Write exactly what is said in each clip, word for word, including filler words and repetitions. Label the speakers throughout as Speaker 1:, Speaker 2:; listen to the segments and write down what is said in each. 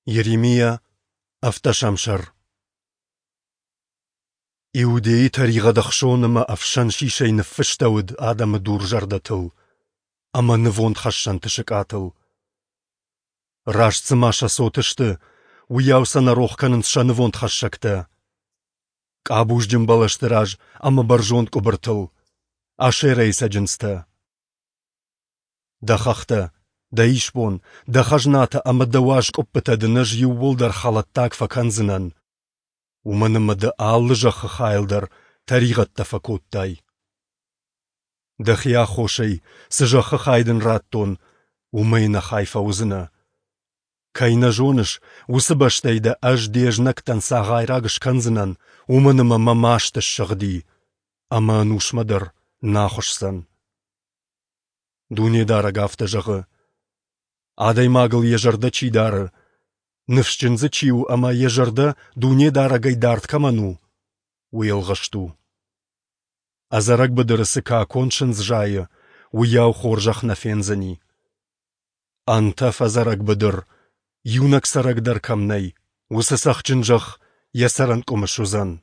Speaker 1: يرميا أفتشمشر إودي تريغ دخشون ما أفشن شيشي نفشتود آدم دور جردتل أما نفون تخشن تشكاتل راش تسماشا صوتشت وياو سنروخ كانن شنفون تخشكتا كابوش جنبالشت راج أما برجون كبرتل أشيري سجنستا دخختا دايشبون دخجناتا أما دواج كبتا دنج يوول در خالتاك فكنزنن ومن مد آلجخ خايلدر تريغت تفكوت تاي دخيا خوشي سجخ خايدن راتون ومين خايفة وزنا كاينا جونش وسبشتاي دا أج ديجنك تنسا غايراغش كنزنن ومن ما ماشت الشغدي أما نوش مدر ناخشسن دوني دارا غافت جغ عداي ماغل يجرد چي دار نفشجنز چيو أما يجرد دوني دارا غاي دارت كمانو ويلغشتو أزارك بدرسكا كونشنز جاي وياو خورجخ نفينزني أنت فزارك بدر يونك سرك در كمني وسسخ جنجخ يسرن كمشوزن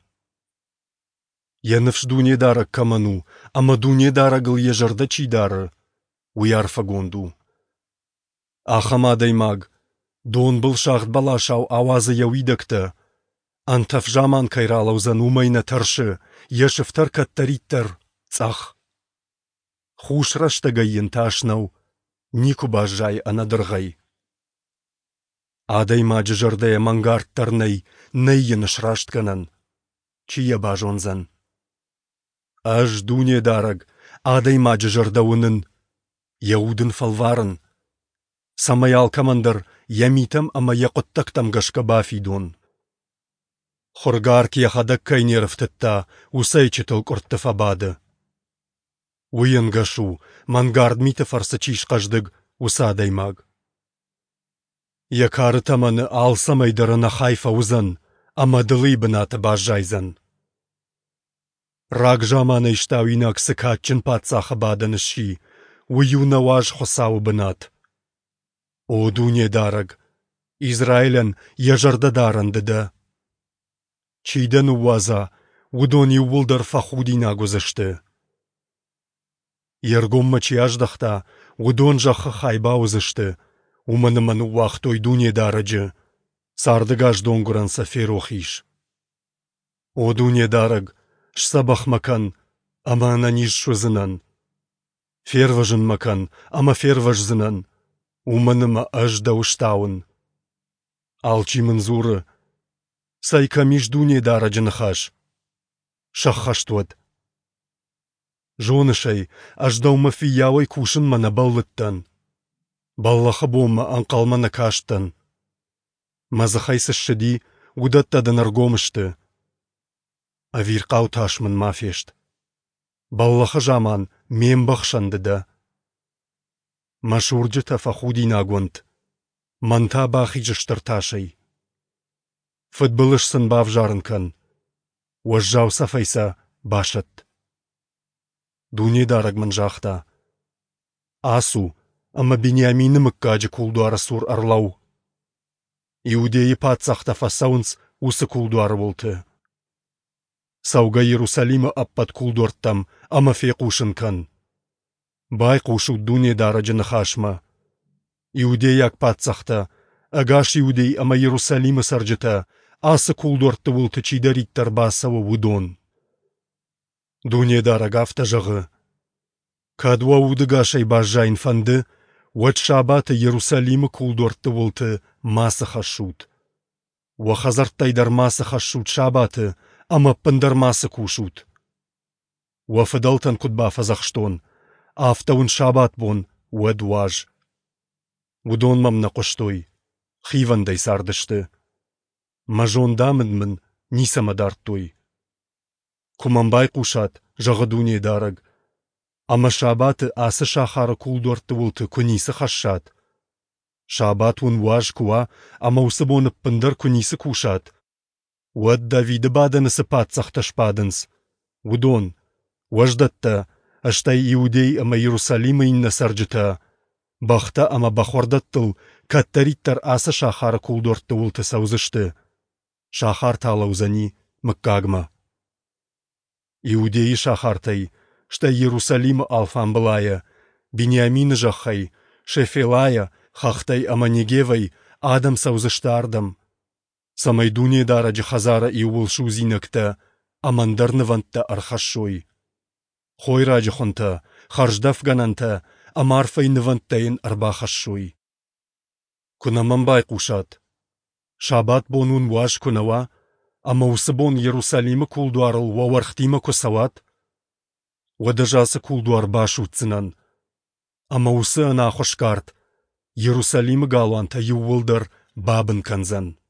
Speaker 1: ينفش دوني دارك كمانو أما دوني دارا غل يجرد چي دار ويارفا غوندو آخما دايماغ دون بلشاخت بلاشاو آوازا يويدكتا أنت فجامان كيرالوزن ومينا ترشي يشفتر كتريتر صخ خوش رشتا غيين تاشنو نيكو باجاي أنا درغي آداي ما ججردايا منغارت ترني نيين شراشت كنن چيا باجونزن أج دوني دارغ آداي ما ججرداونن يودن فالوارن سمايال كماندر يميتم أما يقتكتم غشك بافيدون خرغارك يخدك كايني رفتتا وسيچتل قرتفا باد وينغشو منغارد ميت فرسچيش قجدگ وساداي ماغ يكارتمن آل سمايدرنا خايفا وزن أما دلي بنات باجايزن راق جامان اشتاويناك سكاتچن پاتساخ بادنشي ويونواج خساو بنات او دوني دارغ إزرايلن يجرد دارن ددا چيدن وازا ودوني ولدر فخودينا گذشته يرگم مچياج دختا ودون جخ خايبا وزشته ومن من وقتوي دوني دارج ساردگاش دونگران سفيرو خيش او دوني دارغ شسبخ مكان أما نانيش شوزنن فيروجن مكان أما فيروج زنن ومن ما أجدا وشتاون آلچي منزور سايكا ميش دوني دارج نخاش شخشتود جونشي أجدو ما في ياوي كوشن من بلتن بالله بوما أنقل من كاشتن مزخيس الشدي ودت دنرگومشت أفير قاوتاش من ما فيشت بالله جامان ميم بخشند ده مشهور جتا فخودي ناگونت منتا باخي جشترتاشي فتبلش سن باف جارن كان وجاو سفيسا باشت دوني دارق من جاختا آسو أما بنيامين مكاج كولدوار سور أرلو يودي باتساختا فساونس وس كولدوار ولت سوغا يروساليم أبت كولدورتم أما في قوشن كان باي قوشو دوني دارج نخاشما يودي ياك باتساختا أغاش يودي أما يروساليم سرجتا آس كولدورت ولت چي داريت ترباسا ودون دوني دارق افتجغ كادوا ودغاشي باجاين فند واتشابات يروساليم كولدورت ولت ماس خشوت وخزرت تيدر ماس خشوت شابات أما بندر ماس كوشوت وفضلتن كدبا فزخشتون آفتون شابات بون ودواج ودون ممنا قشتوي خيفن دي ساردشت مجون دامن من نيسا مدارتوي كمان باي قوشات جغدوني دارق أما شابات آس شاخار كولدورت ولت كنيس خشات شابات ونواج كوا أما وسبون بندر كنيس كوشات ود دافيد بادن سبات سختش بادنس ودون وجدت أشتاي يودي أما يروساليم إن سرجتا بختا أما بخوردتل каттариттар асы шахары кулдортты улты саузышты. Шахар талаузани мыккагма. Иудеи шахартай, шта Иерусалим алфамбылая, Бениамин жахай, Шефелая, хахтай аманегевай, Адам саузыштардам. Самайдуне дара джихазара и улшу зинакта, амандарнывантта архашой. Хойра джихонта, харждафгананта, амарфайныванттайын арбахашой. Кунамамбай кушат. Шабат бонун ваш кунава, ама усыбон Иерусалимы кулдуарыл вавархтима косават. Вадажасы кулдуар башутцынан. Ама усы ана хошкарт, Иерусалимы галуанта ювылдар бабын канзан.